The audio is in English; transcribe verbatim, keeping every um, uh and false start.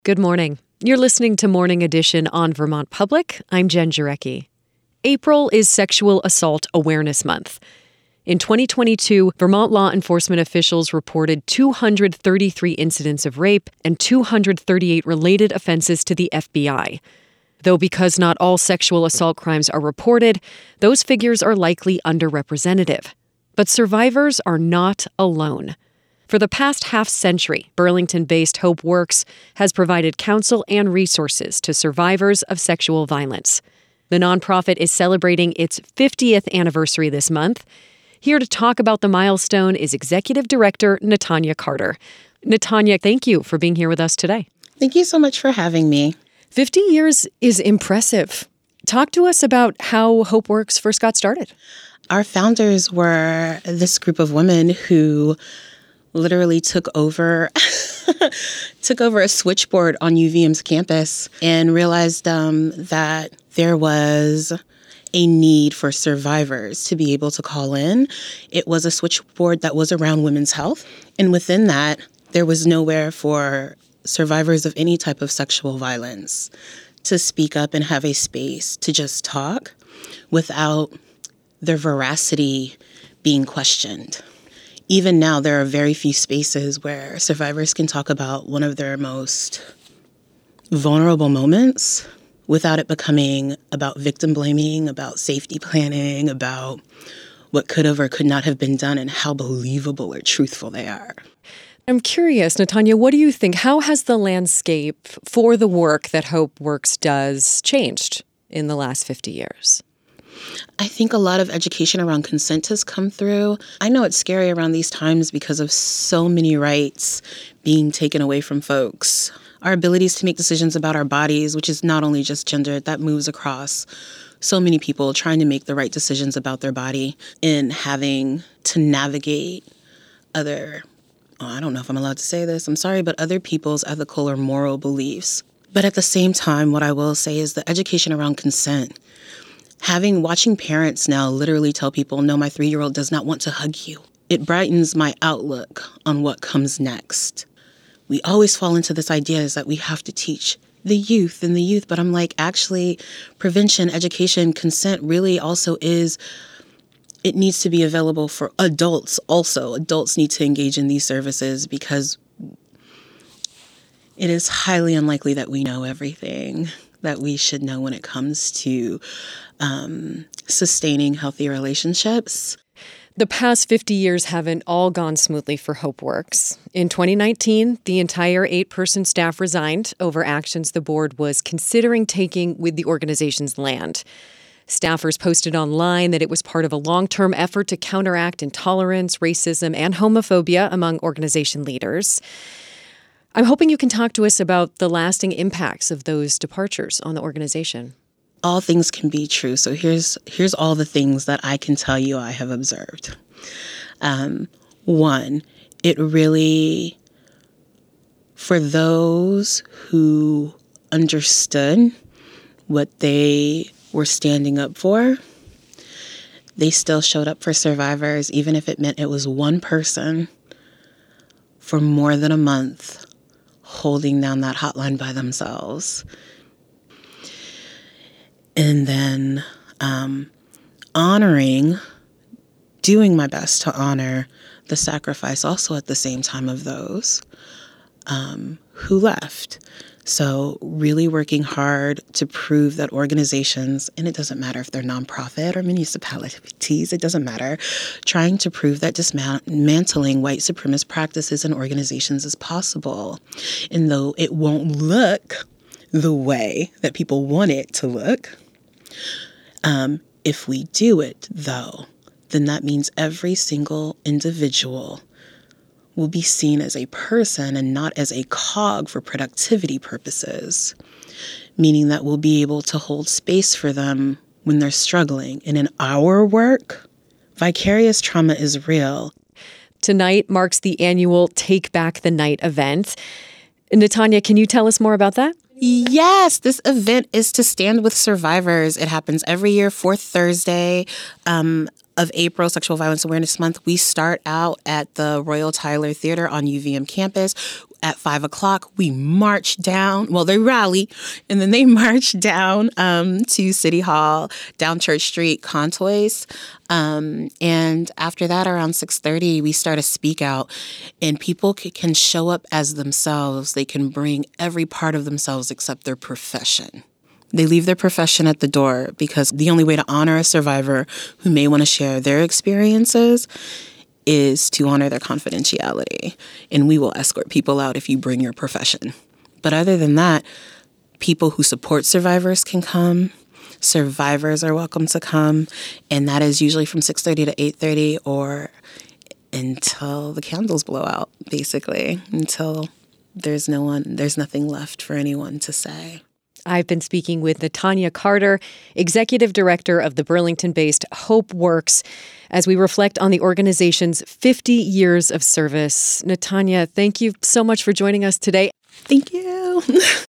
Good morning. You're listening to Morning Edition on Vermont Public. I'm Jen Jarecki. April is Sexual Assault Awareness Month. In twenty twenty-two, Vermont law enforcement officials reported two hundred thirty-three incidents of rape and two hundred thirty-eight related offenses to the F B I. Though because not all sexual assault crimes are reported, those figures are likely underrepresented. But survivors are not alone. For the past half-century, Burlington-based Hope Works has provided counsel and resources to survivors of sexual violence. The nonprofit is celebrating its fiftieth anniversary this month. Here to talk about the milestone is Executive Director Natanya Carter. Natanya, thank you for being here with us today. Thank you so much for having me. fifty years is impressive. Talk to us about how Hope Works first got started. Our founders were this group of women who literally took over took over a switchboard on U V M's campus and realized um, that there was a need for survivors to be able to call in. It was a switchboard that was around women's health. And within that, there was nowhere for survivors of any type of sexual violence to speak up and have a space to just talk without their veracity being questioned. Even now, there are very few spaces where survivors can talk about one of their most vulnerable moments without it becoming about victim blaming, about safety planning, about what could have or could not have been done and how believable or truthful they are. I'm curious, Natanya, what do you think? How has the landscape for the work that Hope Works does changed in the last fifty years? I think a lot of education around consent has come through. I know it's scary around these times because of so many rights being taken away from folks. Our abilities to make decisions about our bodies, which is not only just gender, that moves across so many people trying to make the right decisions about their body and having to navigate other, oh, I don't know if I'm allowed to say this, I'm sorry, but other people's ethical or moral beliefs. But at the same time, what I will say is the education around consent. Having, watching parents now literally tell people, no, my three-year-old does not want to hug you. It brightens my outlook on what comes next. We always fall into this idea is that we have to teach the youth and the youth, but I'm like, actually, prevention, education, consent really also is, it needs to be available for adults also. Adults need to engage in these services because it is highly unlikely that we know everything that we should know when it comes to um, sustaining healthy relationships. The past fifty years haven't all gone smoothly for Hope Works. In twenty nineteen, the entire eight-person staff resigned over actions the board was considering taking with the organization's land. Staffers posted online that it was part of a long-term effort to counteract intolerance, racism, and homophobia among organization leaders. I'm hoping you can talk to us about the lasting impacts of those departures on the organization. All things can be true. So here's here's all the things that I can tell you I have observed. Um, one, it really, for those who understood what they were standing up for, they still showed up for survivors, even if it meant it was one person for more than a month holding down that hotline by themselves. And then um, honoring, doing my best to honor the sacrifice also at the same time of those um, who left. So really working hard to prove that organizations, and it doesn't matter if they're nonprofit or municipalities, it doesn't matter, trying to prove that dismantling white supremacist practices and organizations is possible. And though it won't look the way that people want it to look, um, if we do it, though, then that means every single individual will be seen as a person and not as a cog for productivity purposes, meaning that we'll be able to hold space for them when they're struggling. And in our work, vicarious trauma is real. Tonight marks the annual Take Back the Night event. Natanya, can you tell us more about that? Yes, this event is to stand with survivors. It happens every year, fourth Thursday um, of April, Sexual Violence Awareness Month. We start out at the Royal Tyler Theater on U V M campus. At five o'clock, we march down. Well, they rally, and then they march down um, to City Hall, down Church Street, Contois. Um, and after that, around six thirty, we start a speak out, and people c- can show up as themselves. They can bring every part of themselves except their profession. They leave their profession at the door because the only way to honor a survivor who may want to share their experiences is to honor their confidentiality. And we will escort people out if you bring your profession. But other than that, people who support survivors can come. Survivors are welcome to come. And that is usually from six thirty to eight thirty or until the candles blow out, basically, until there's no one, there's nothing left for anyone to say. I've been speaking with Natanya Carter, Executive Director of the Burlington-based Hope Works, as we reflect on the organization's fifty years of service. Natanya, thank you so much for joining us today. Thank you.